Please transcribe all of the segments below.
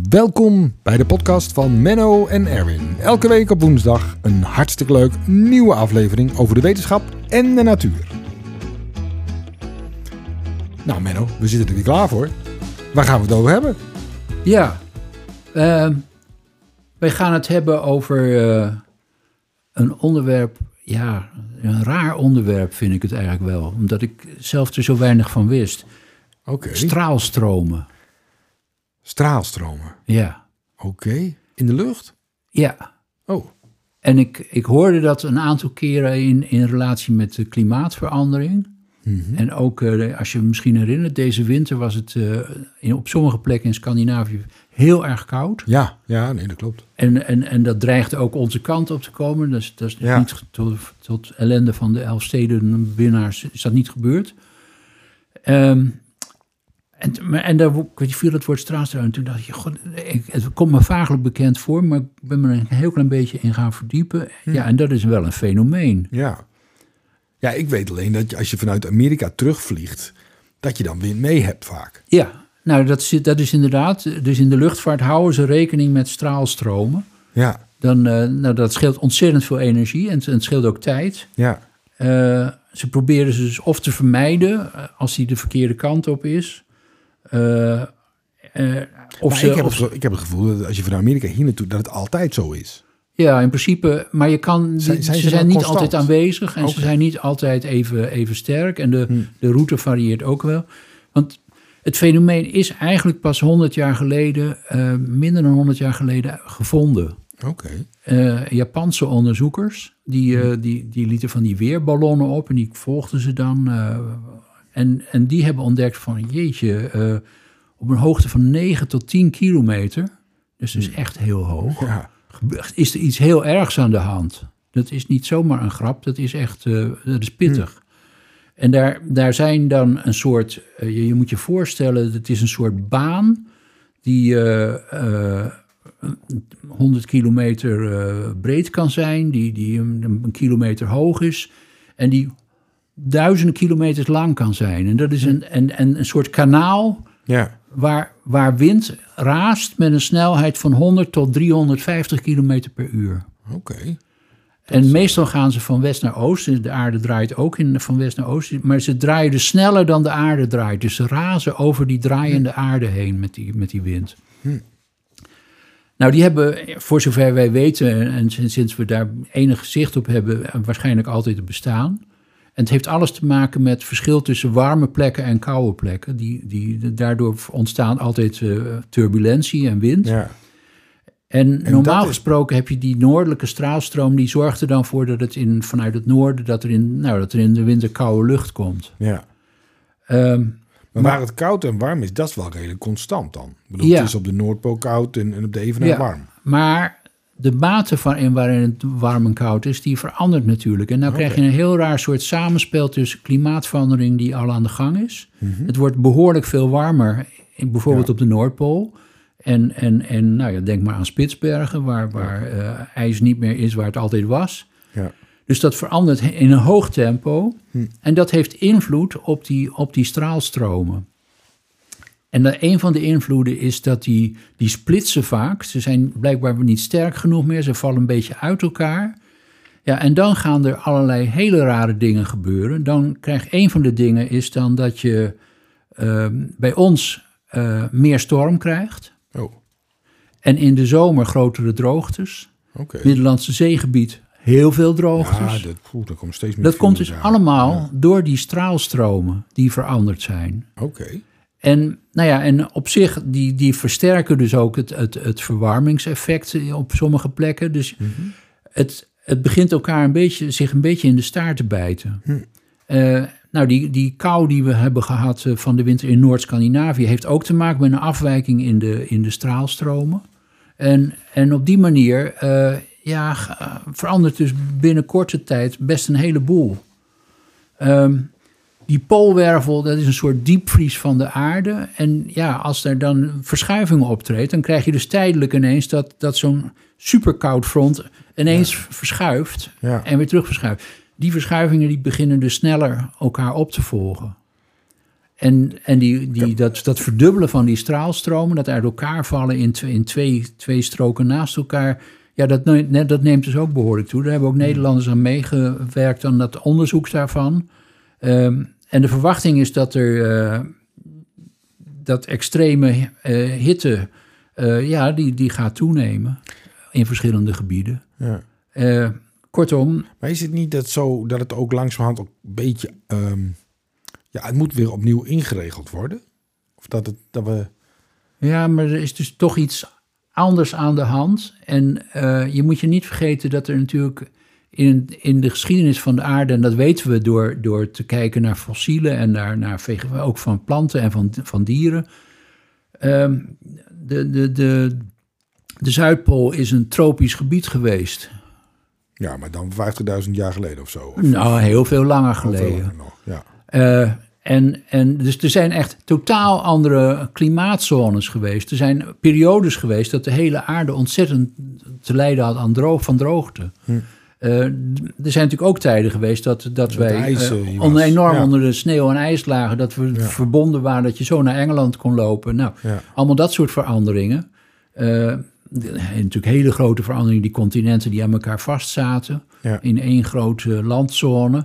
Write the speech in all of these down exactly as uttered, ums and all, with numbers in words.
Welkom bij de podcast van Menno en Erwin. Elke week op woensdag een hartstikke leuk nieuwe aflevering over de wetenschap en de natuur. Nou Menno, we zitten er weer klaar voor. Waar gaan we het over hebben? Ja, uh, wij gaan het hebben over uh, een onderwerp, ja, een raar onderwerp vind ik het eigenlijk wel. Omdat ik zelf er zo weinig van wist. Oké. Okay. Straalstromen. Straalstromen? Ja. Oké. Okay. In de lucht? Ja. Oh. En ik, ik hoorde dat een aantal keren in, in relatie met de klimaatverandering. Mm-hmm. En ook, uh, als je je misschien herinnert, deze winter was het uh, in, op sommige plekken in Scandinavië heel erg koud. Ja, ja, nee, dat klopt. En, en, en dat dreigde ook onze kant op te komen. Dat is, dat is ja. niet tot, tot ellende van de Elfstedenwinnaars is dat niet gebeurd. Um, en, en daar viel het woord straalstroom. En toen dacht je, god, ik, het komt me vaaglijk bekend voor, maar ik ben me er een heel klein beetje in gaan verdiepen. Hm. Ja, en dat is wel een fenomeen. Ja. Ja, ik weet alleen dat je, als je vanuit Amerika terugvliegt, dat je dan wind mee hebt vaak. Ja, nou dat is, dat is inderdaad. Dus in de luchtvaart houden ze rekening met straalstromen. Ja. Dan, uh, nou, dat scheelt ontzettend veel energie en, en het scheelt ook tijd. Ja. Uh, ze proberen ze dus of te vermijden als die de verkeerde kant op is. Uh, uh, of ze, ik, heb of het, ik heb het gevoel dat als je van Amerika hier naartoe, dat het altijd zo is. Ja, in principe, maar je kan, zijn, zijn ze, ze zijn niet constant? altijd aanwezig en okay. ze zijn niet altijd even, even sterk. En de, hmm. de route varieert ook wel. Want het fenomeen is eigenlijk pas honderd jaar geleden, uh, minder dan honderd jaar geleden, gevonden. Okay. Uh, Japanse onderzoekers, die, uh, die, die lieten van die weerballonnen op en die volgden ze dan. Uh, en, en die hebben ontdekt van, jeetje, uh, op een hoogte van negen tot tien kilometer, dus dat is echt heel hoog, ja. is er iets heel ergs aan de hand. Dat is niet zomaar een grap, dat is echt, uh, dat is pittig. Hmm. En daar, daar zijn dan een soort, uh, je, je moet je voorstellen, het is een soort baan die uh, uh, honderd kilometer uh, breed kan zijn, die, die een, een kilometer hoog is en die duizenden kilometers lang kan zijn. En dat is een, een, een, een soort kanaal ja. waar, waar wind raast met een snelheid van honderd tot driehonderdvijftig kilometer per uur. Oké. Okay. En is... meestal gaan ze van west naar oost. De aarde draait ook in, van west naar oost. Maar ze draaien dus sneller dan de aarde draait. Dus ze razen over die draaiende hm. aarde heen met die, met die wind. Hm. Nou, die hebben, voor zover wij weten, en sinds we daar enig zicht op hebben, waarschijnlijk altijd bestaan. En het heeft alles te maken met het verschil tussen warme plekken en koude plekken. Die, die, daardoor ontstaan altijd uh, turbulentie en wind. Ja. En, en normaal is... gesproken heb je die noordelijke straalstroom, die zorgt er dan voor dat het in, vanuit het noorden, dat er in, nou, dat er in de winter koude lucht komt. Ja. Um, maar waar het koud en warm is, dat is wel redelijk constant dan. Ik bedoel, ja. Het is op de Noordpool koud en, en op de Evenaar ja, warm. Maar de mate van waarin het warm en koud is, die verandert natuurlijk. En nou okay. krijg je een heel raar soort samenspel tussen klimaatverandering die al aan de gang is. Mm-hmm. Het wordt behoorlijk veel warmer, bijvoorbeeld ja. op de Noordpool. En, en, en nou ja, denk maar aan Spitsbergen, waar, waar uh, ijs niet meer is waar het altijd was. Ja. Dus dat verandert in een hoog tempo. Hm. En dat heeft invloed op die, op die straalstromen. En dat een van de invloeden is dat die, die splitsen vaak. Ze zijn blijkbaar niet sterk genoeg meer. Ze vallen een beetje uit elkaar. Ja, en dan gaan er allerlei hele rare dingen gebeuren. Dan krijg een van de dingen is dan dat je uh, bij ons uh, meer storm krijgt. Oh. En in de zomer grotere droogtes. Okay. Middellandse Zeegebied heel veel droogtes. Ja, dat, poeh, dat komt steeds meer. Dat komt dus aan. allemaal ja. door die straalstromen die veranderd zijn. Oké. Okay. En, nou ja, en op zich, die, die versterken dus ook het, het, het verwarmingseffect op sommige plekken. Dus mm-hmm. het, het begint elkaar een beetje, zich een beetje in de staart te bijten. Hm. Uh, nou, die, die kou die we hebben gehad van de winter in Noord-Scandinavië heeft ook te maken met een afwijking in de, in de straalstromen. En, en op die manier uh, ja, verandert dus binnen korte tijd best een heleboel. Um, die poolwervel, dat is een soort diepvries van de aarde. En ja, als er dan verschuivingen optreedt, dan krijg je dus tijdelijk ineens dat, dat zo'n superkoud front ineens ja. verschuift ja. en weer terug verschuift. Die verschuivingen die beginnen dus sneller elkaar op te volgen. En, en die, die, dat, dat verdubbelen van die straalstromen, dat uit elkaar vallen in, twee, in twee, twee stroken naast elkaar, ja, dat, dat neemt dus ook behoorlijk toe. Daar hebben ook Nederlanders aan meegewerkt aan dat onderzoek daarvan. Um, en de verwachting is dat er uh, dat extreme uh, hitte, uh, ja, die, die gaat toenemen in verschillende gebieden. Ja. Uh, kortom. Maar is het niet dat, zo, dat het ook langzamerhand ook een beetje, um, ja, het moet weer opnieuw ingeregeld worden? Of dat het, dat we... Ja, maar er is dus toch iets anders aan de hand. En uh, je moet je niet vergeten dat er natuurlijk in, in de geschiedenis van de aarde, en dat weten we door, door te kijken naar fossielen en naar, naar ook van planten en van, van dieren. Um, de, de, de, de Zuidpool is een tropisch gebied geweest. Ja, maar dan vijftigduizend jaar geleden of zo. Of, nou, heel veel langer geleden. Veel langer nog, ja. Uh, En, en dus er zijn echt totaal andere klimaatzones geweest. Er zijn periodes geweest dat de hele aarde ontzettend te lijden had aan droog, van droogte. Hm. Uh, er zijn natuurlijk ook tijden geweest dat, dat, dat wij ijs, uh, on, enorm ja. onder de sneeuw en ijs lagen. Dat we ja. verbonden waren, dat je zo naar Engeland kon lopen. Nou, ja. allemaal dat soort veranderingen. Uh, natuurlijk hele grote veranderingen, die continenten die aan elkaar vastzaten. Ja. In één grote landzone.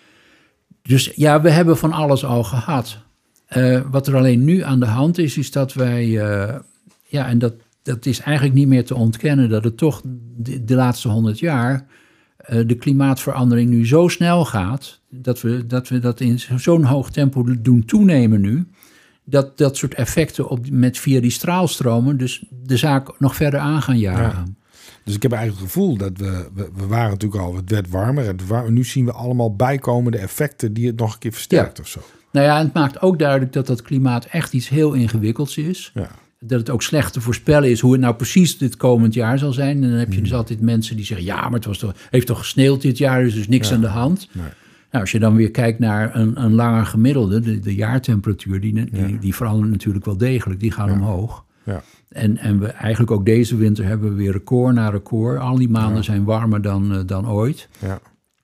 Dus ja, we hebben van alles al gehad. Uh, wat er alleen nu aan de hand is, is dat wij... Uh, ja, en dat, dat is eigenlijk niet meer te ontkennen, dat het toch de, de laatste honderd jaar uh, de klimaatverandering nu zo snel gaat, dat we dat, we dat in zo'n hoog tempo doen toenemen nu, dat dat soort effecten op, met via die straalstromen dus de zaak nog verder aan gaan jagen. Ja. Dus ik heb eigenlijk het gevoel dat we, we, we waren natuurlijk al, het werd warmer. En war, nu zien we allemaal bijkomende effecten die het nog een keer versterkt ja. of zo. Nou ja, en het maakt ook duidelijk dat dat klimaat echt iets heel ingewikkelds is. Ja. Dat het ook slecht te voorspellen is hoe het nou precies dit komend jaar zal zijn. En dan heb je hmm. dus altijd mensen die zeggen, ja, maar het was toch, heeft toch gesneeuwd dit jaar, dus er is niks ja. aan de hand. Nee. Nou, als je dan weer kijkt naar een, een langer gemiddelde, de, de jaartemperatuur, die, die, ja. die verandert natuurlijk wel degelijk. Die gaan ja. omhoog. Ja. En, en we eigenlijk ook deze winter hebben we weer record na record. Al die maanden ja. zijn warmer dan, uh, dan ooit. Ja.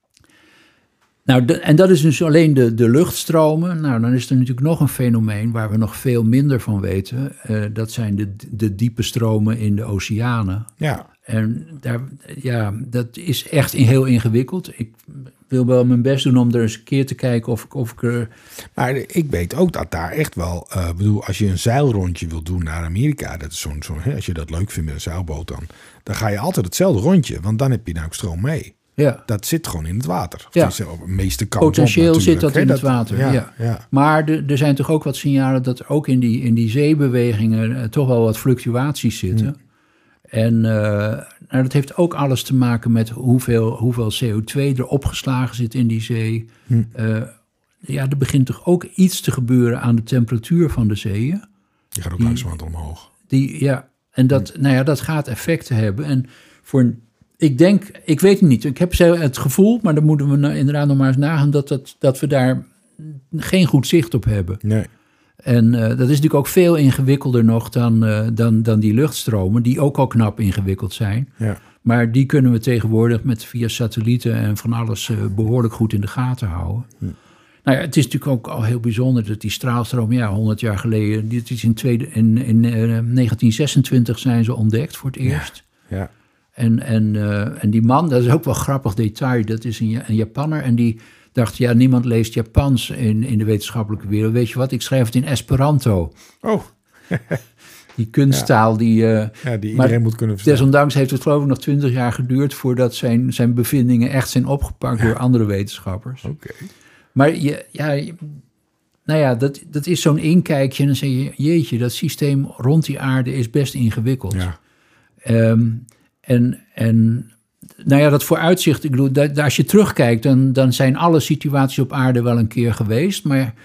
Nou, de, en dat is dus alleen de, de luchtstromen. Nou, dan is er natuurlijk nog een fenomeen waar we nog veel minder van weten. Uh, dat zijn de, de diepe stromen in de oceanen. Ja. En daar, ja, dat is echt heel ingewikkeld. Ik wil wel mijn best doen om er eens een keer te kijken of ik, of ik er... Maar ik weet ook dat daar echt wel... Uh, bedoel, als je een zeilrondje wil doen naar Amerika... dat is zo'n, zo'n, hè, als je dat leuk vindt met een zeilboot dan... dan ga je altijd hetzelfde rondje, want dan heb je nou ook stroom mee. Ja. Dat zit gewoon in het water. Ja. Is op de meeste kanten potentieel op, zit dat He, in dat, het water, ja, ja. ja. Maar de, er zijn toch ook wat signalen... dat er ook in die, in die zeebewegingen uh, toch wel wat fluctuaties zitten... Hmm. En uh, nou, dat heeft ook alles te maken met hoeveel, hoeveel C O twee er opgeslagen zit in die zee. Hm. Uh, ja, er begint toch ook iets te gebeuren aan de temperatuur van de zeeën. Die gaat ook die, langzamerhand omhoog. Die, ja, en dat, hm. nou ja, dat gaat effecten hebben. En voor, ik denk, ik weet het niet, ik heb het gevoel, maar dan moeten we nou inderdaad nog maar eens nagaan dat, dat, dat we daar geen goed zicht op hebben. Nee. En uh, dat is natuurlijk ook veel ingewikkelder nog dan, uh, dan, dan die luchtstromen, die ook al knap ingewikkeld zijn. Ja. Maar die kunnen we tegenwoordig met via satellieten en van alles uh, behoorlijk goed in de gaten houden. Hm. Nou ja, het is natuurlijk ook al heel bijzonder dat die straalstroom, ja, honderd jaar geleden, dit is in, tweede, in, in uh, negentien zesentwintig zijn ze ontdekt voor het eerst. Ja. Ja. En, en, uh, en die man, dat is ook wel een grappig detail, dat is een, een Japanner en die dacht, ja, niemand leest Japans in, in de wetenschappelijke wereld. Weet je wat, ik schrijf het in Esperanto. Oh. Die kunsttaal ja. die... Uh, ja, die iedereen moet kunnen verstaan. Desondanks heeft het geloof ik nog twintig jaar geduurd voordat zijn, zijn bevindingen echt zijn opgepakt ja. door andere wetenschappers. Oké. Okay. Maar je, ja, nou ja, dat, dat is zo'n inkijkje en dan zeg je, jeetje, dat systeem rond die aarde is best ingewikkeld. Ja. Um, en... en Nou ja, dat vooruitzicht, ik bedoel, dat, als je terugkijkt, dan, dan zijn alle situaties op aarde wel een keer geweest. Maar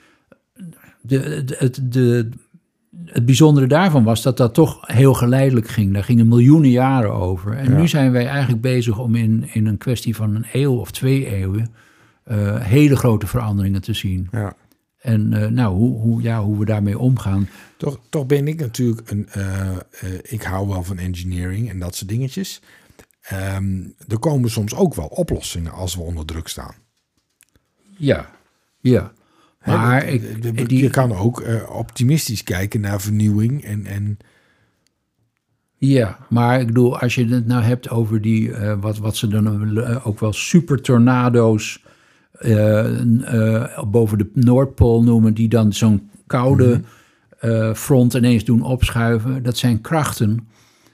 de, de, het, de, het bijzondere daarvan was dat dat toch heel geleidelijk ging. Daar gingen miljoenen jaren over. En ja. nu zijn wij eigenlijk bezig om in, in een kwestie van een eeuw of twee eeuwen uh, hele grote veranderingen te zien. Ja. En uh, nou, hoe, hoe, ja, hoe we daarmee omgaan. Toch, toch ben ik natuurlijk een... Uh, uh, ik hou wel van engineering en dat soort dingetjes. Um, er komen soms ook wel oplossingen als we onder druk staan. Ja, ja. Maar He, ik, die, je kan ook uh, optimistisch kijken naar vernieuwing en... en ja, maar ik bedoel, als je het nou hebt over die, uh, wat, wat ze dan uh, ook wel super tornado's uh, uh, boven de Noordpool noemen, die dan zo'n koude mm-hmm. uh, front ineens doen opschuiven. Dat zijn krachten.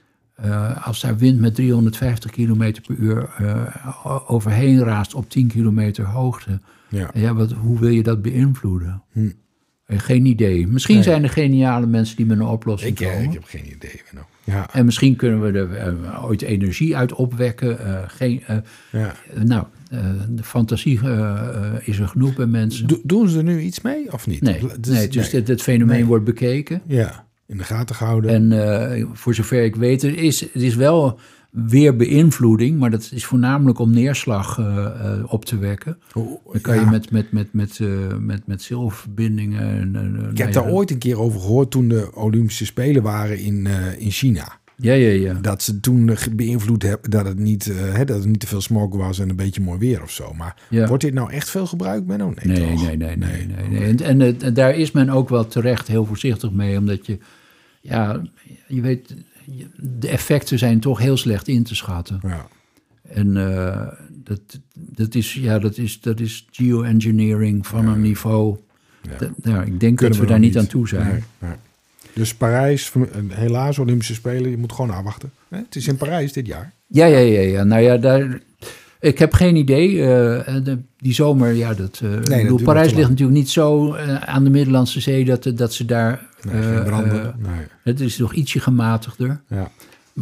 Uh, als daar wind met driehonderdvijftig kilometer per uur uh, overheen raast op tien kilometer hoogte. Ja. Ja, wat, hoe wil je dat beïnvloeden? Hm. Geen idee. Misschien nee. zijn er geniale mensen die met een oplossing ik, komen. Ik heb geen idee. No. Ja. En misschien kunnen we er uh, ooit energie uit opwekken. Uh, geen, uh, ja. uh, nou, uh, de fantasie uh, uh, is er genoeg bij mensen. Do- doen ze er nu iets mee of niet? Nee, dus, nee, dus nee. het fenomeen nee. wordt bekeken. Ja, in de gaten gehouden. En uh, voor zover ik weet, er is, het is wel weer beïnvloeding, maar dat is voornamelijk om neerslag uh, uh, op te wekken. Oh, Dan kan ja. je met, met, met, met, uh, met, met zilververbindingen... En, uh, ik heb daar ja, ooit een keer over gehoord toen de Olympische Spelen waren in, uh, in China. Ja, ja, ja. Dat ze toen beïnvloed hebben dat het niet, uh, hè, dat het niet te veel smog was en een beetje mooi weer of zo. Maar ja. wordt dit nou echt veel gebruikt, Menno? Nee, nee, nee, nee, nee, nee, nee, nee. En, en, uh, en daar is men ook wel terecht heel voorzichtig mee, omdat je, ja, je weet... de effecten zijn toch heel slecht in te schatten. Ja. En uh, dat, dat, is, ja, dat, is, dat is geoengineering van ja. een niveau... Ja. Dat, ja, ik denk Kunnen dat we, we daar niet aan toe zijn. Nee, nee. Dus Parijs, helaas, Olympische Spelen, je moet gewoon afwachten. Het is in Parijs dit jaar. Ja, ja, ja. ja. Nou ja, daar... Ik heb geen idee. Uh, de, die zomer, ja, dat... Uh, nee, bedoel, dat Parijs ligt natuurlijk niet zo uh, aan de Middellandse Zee... dat, dat ze daar... Nee, uh, geen branden. Uh, nee. Het is nog ietsje gematigder. Ja.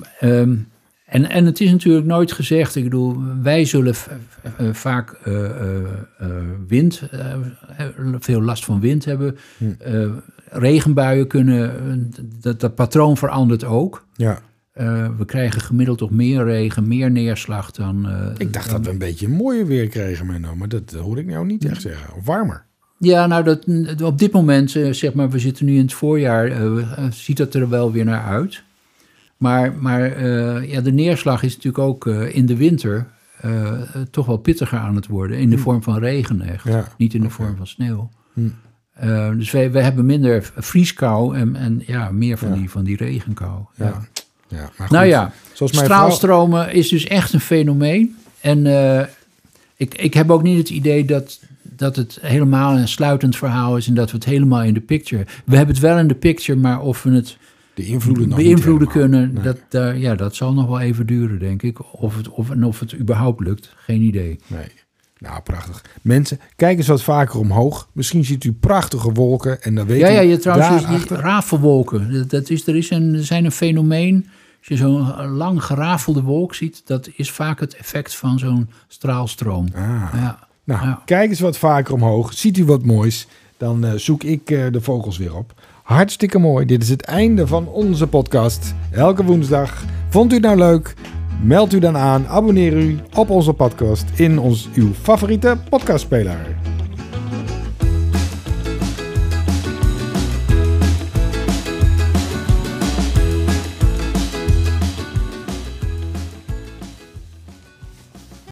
Um, en, en het is natuurlijk nooit gezegd... Ik bedoel, wij zullen v- v- vaak uh, uh, uh, wind... Uh, veel last van wind hebben. Hm. Uh, regenbuien kunnen... Uh, dat, dat patroon verandert ook. Ja. Uh, we krijgen gemiddeld toch meer regen, meer neerslag dan... Uh, ik dacht dan... dat we een beetje mooier weer kregen, Menno, maar dat hoor ik nou niet echt zeggen. Of warmer. Ja, nou, dat, op dit moment, uh, zeg maar, we zitten nu in het voorjaar, uh, ziet dat er wel weer naar uit. Maar, maar uh, ja, de neerslag is natuurlijk ook uh, in de winter uh, uh, toch wel pittiger aan het worden. In de hm. vorm van regen echt, ja, niet in de okay. vorm van sneeuw. Hm. Uh, dus wij, wij hebben minder vrieskou en, en ja, meer van, ja. die, van die regenkou. Ja. Ja. Ja, maar goed, nou ja, straalstromen vrouw... is dus echt een fenomeen. En uh, ik, ik heb ook niet het idee dat, dat het helemaal een sluitend verhaal is... en dat we het helemaal in de picture... We hebben het wel in de picture, maar of we het de invloeden beïnvloeden kunnen... Nee. Dat, uh, ja, dat zal nog wel even duren, denk ik. Of het, of, en of het überhaupt lukt, geen idee. Nee. Nou, prachtig. Mensen, kijk eens wat vaker omhoog. Misschien ziet u prachtige wolken en dan weet ja, u ja, je trouwens daarachter... je, rafelwolken. Dat, dat is, er is een, er zijn een fenomeen... Als je zo'n lang gerafelde wolk ziet... dat is vaak het effect van zo'n straalstroom. Ah. Ja. Nou, ja. kijk eens wat vaker omhoog. Ziet u wat moois, dan uh, zoek ik uh, de vogels weer op. Hartstikke mooi. Dit is het einde van onze podcast. Elke woensdag. Vond u het nou leuk? Meld u dan aan. Abonneer u op onze podcast in ons, uw favoriete podcastspeler.